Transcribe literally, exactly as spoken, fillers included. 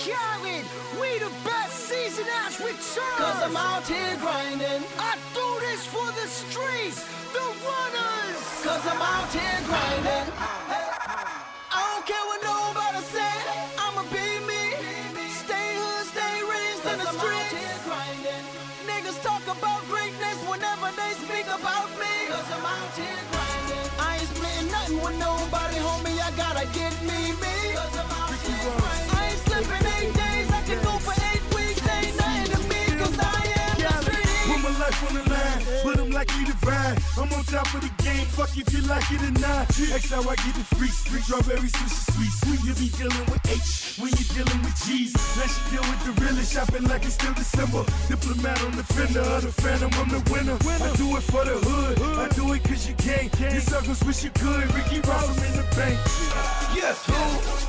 Khaled, we the best season has returned. Cause I'm out here grinding. I do this for the streets, the runners. Cause I'm out here grinding. I don't care what nobody say, I'ma be me. Stay hood, stay raised in the streets. Niggas talk about greatness whenever they speak about me. Cause I'm out here grinding. I ain't splitting nothing with nobody, homie, I gotta get me, me. Cause I'm out here grinding. I ain't slipping eight days, I can go for eight weeks. Ain't nothing to me, cause I am the street. Put my life on the line, but I'm likely to ride. I'm on top of the game, fuck if you like it or not. That's how I get the free street, strawberry sushi sweets. You be dealing with H when you dealing with G's. Now she deal with the realest, shopping like it's still December. Diplomat on the fender of the phantom, I'm the winner. I do it for the hood, I do it cause you can't. You suckers wish you could, Ricky Ross, I'm in the bank. Yes, who?